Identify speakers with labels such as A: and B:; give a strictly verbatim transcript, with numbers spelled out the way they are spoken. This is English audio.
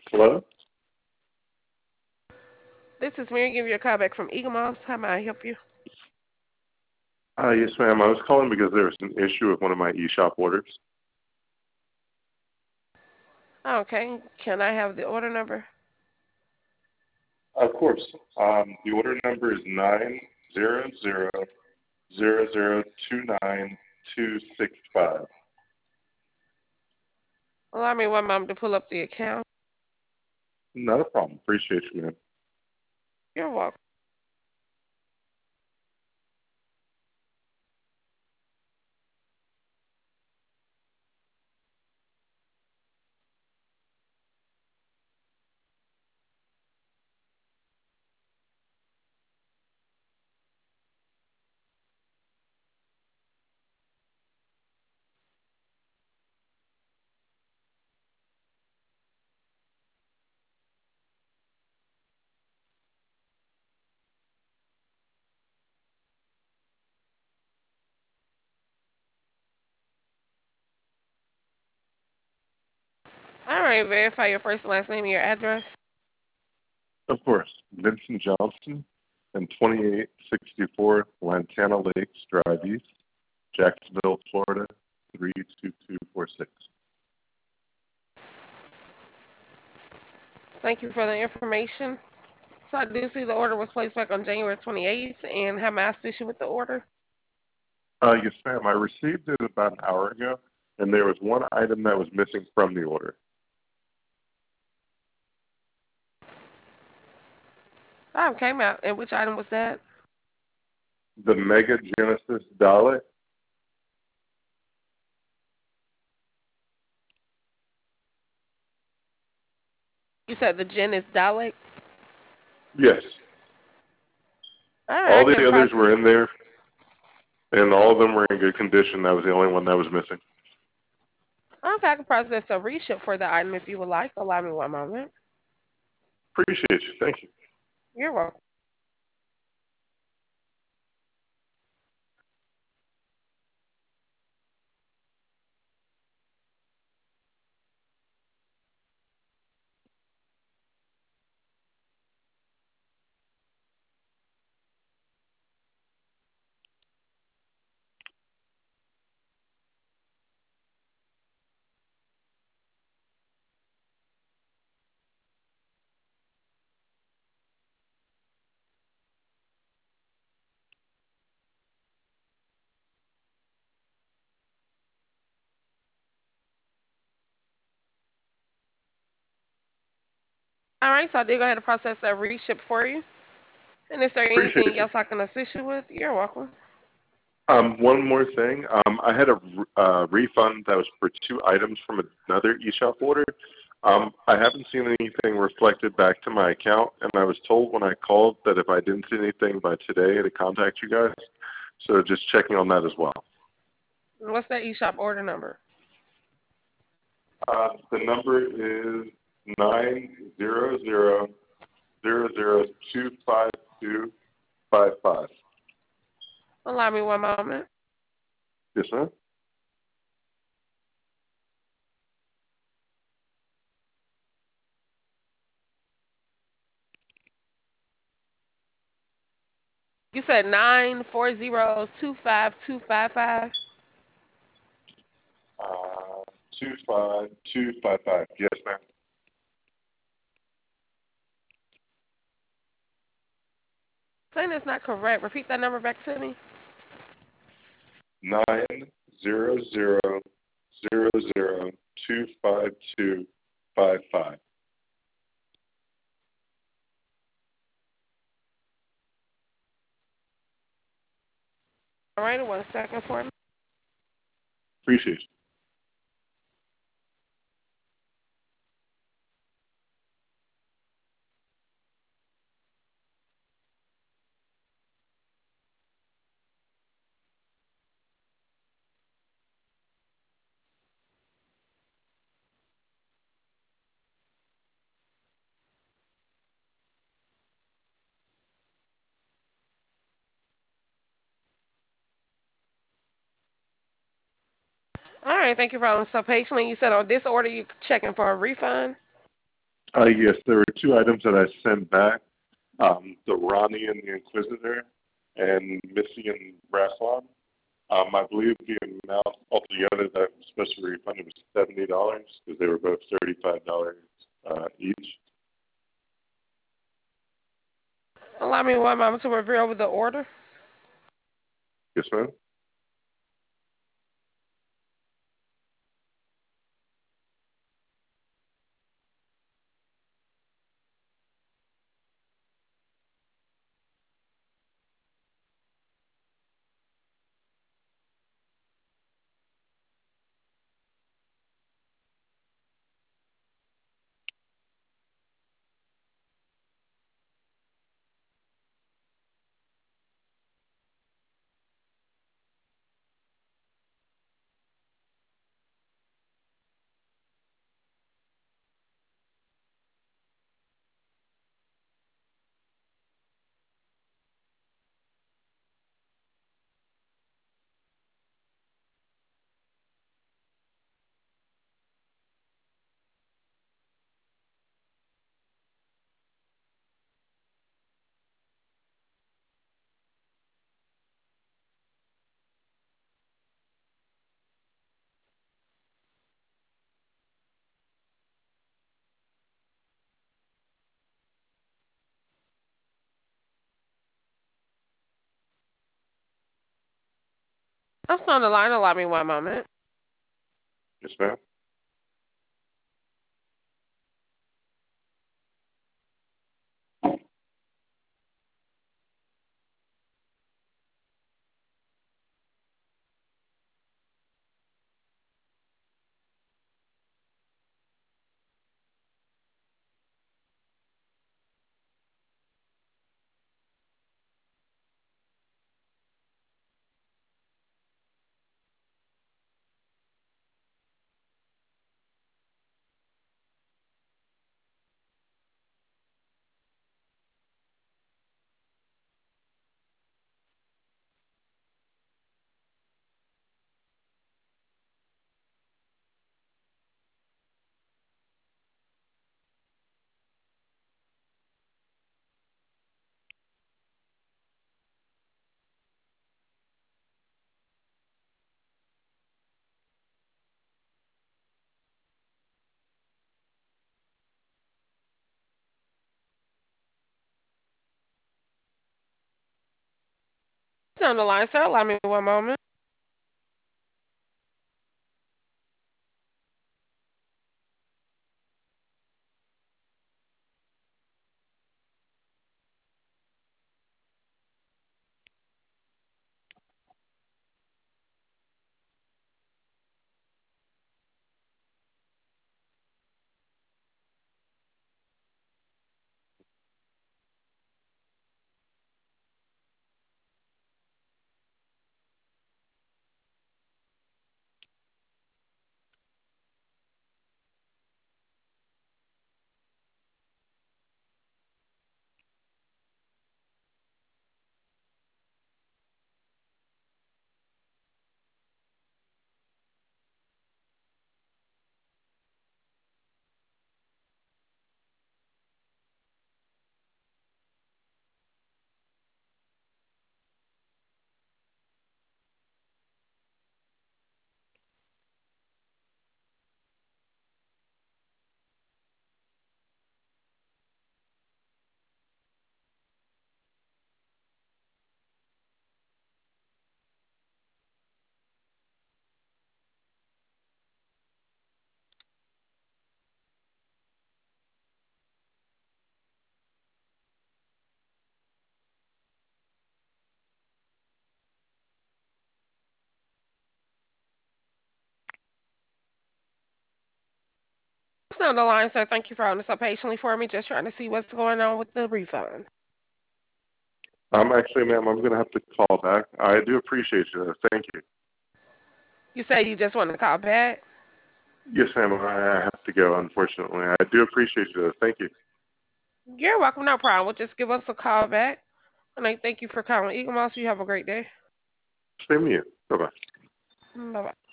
A: Hello?
B: This is Mary giving you a call back from Eagle Moss. How may I help you?
A: Uh, yes, ma'am. I was calling because there was an issue with one of my eShop orders.
B: Okay, can I have the order number?
A: Of course. Um, the order number is nine zero zero zero zero two nine two six five.
B: Allow me one moment to pull up the account.
A: Not a problem. Appreciate you, ma'am.
B: You're welcome. All right, verify your first and last name and your address.
A: Of course. Vincent Johnson and twenty-eight sixty-four Lantana Lakes Drive East, Jacksonville, Florida, three two two four six.
B: Thank you for the information. So I do see the order was placed back on January twenty-eighth, and have I assist you with the order?
A: Uh, yes, ma'am. I received it about an hour ago, and there was one item that was missing from the order.
B: Oh, came out. And which item was that?
A: The Mega Genesis Dalek.
B: You said the Gen is Dalek.
A: Yes.
B: All right, I
A: All the
B: can
A: others
B: process.
A: were in there, and all of them were in good condition. That was the only one that was missing.
B: Okay, I can process a reship for the item if you would like. Allow me one moment.
A: Appreciate you. Thank you.
B: You're welcome. All right, so I did go ahead and process that reship for you. And is there
A: Appreciate
B: anything
A: you.
B: else I can assist you with? You're welcome.
A: Um, one more thing. Um, I had a uh, refund that was for two items from another eShop order. Um, I haven't seen anything reflected back to my account, and I was told when I called that if I didn't see anything by today to contact you guys. So just checking on that as well.
B: What's that eShop order number?
A: Uh, the number is nine zero zero zero zero two five two five five.
B: Allow me one moment.
A: Yes, ma'am.
B: You said nine four zero two five two five five.
A: Uh, two five two five five. Yes, ma'am.
B: Saying that's not correct. Repeat that number back to me.
A: Nine zero zero zero zero two five two five five.
B: All right, one second for me.
A: Appreciate you.
B: All right, thank you for holding so patiently. You said on this order you're checking for a refund.
A: Uh, yes, there were two items that I sent back. Um, the Ronnie and the Inquisitor and Missy and Rassilon. Um, I believe the amount altogether that was supposed to be refunded was seventy dollars because they were both thirty-five dollars uh, each.
B: Allow me one moment to review over the order.
A: Yes, ma'am.
B: I'm still on the line. Allow me one moment.
A: Yes, ma'am.
B: Still on the line, sir. Allow me one moment. Still on the line, sir. Thank you for holding so patiently for me. Just trying to see what's going on with the refund.
A: Um, actually, ma'am, I'm going to have to call back. I do appreciate you. Thank you.
B: You say you just want to call back?
A: Yes, ma'am. I have to go, unfortunately. I do appreciate you. Thank you.
B: You're welcome. No problem. Well, just give us a call back. And I thank you for calling Eagle Mouse. You have a great day.
A: Same to you. Bye-bye.
B: Bye bye.